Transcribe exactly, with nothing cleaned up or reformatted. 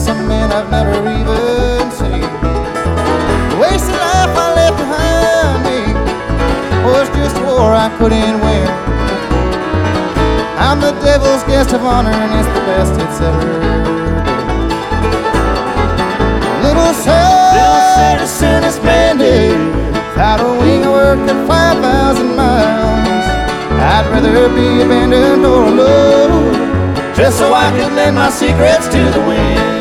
some men I've never even seen. The wasted life I left behind me was just a war I couldn't win. I'm the devil's guest of honor, and it's the best it's ever been. Little citizen's bandit, without a wing, I worked at five thousand miles. I'd rather be abandoned or alone, just so I could lend my secrets to the wind.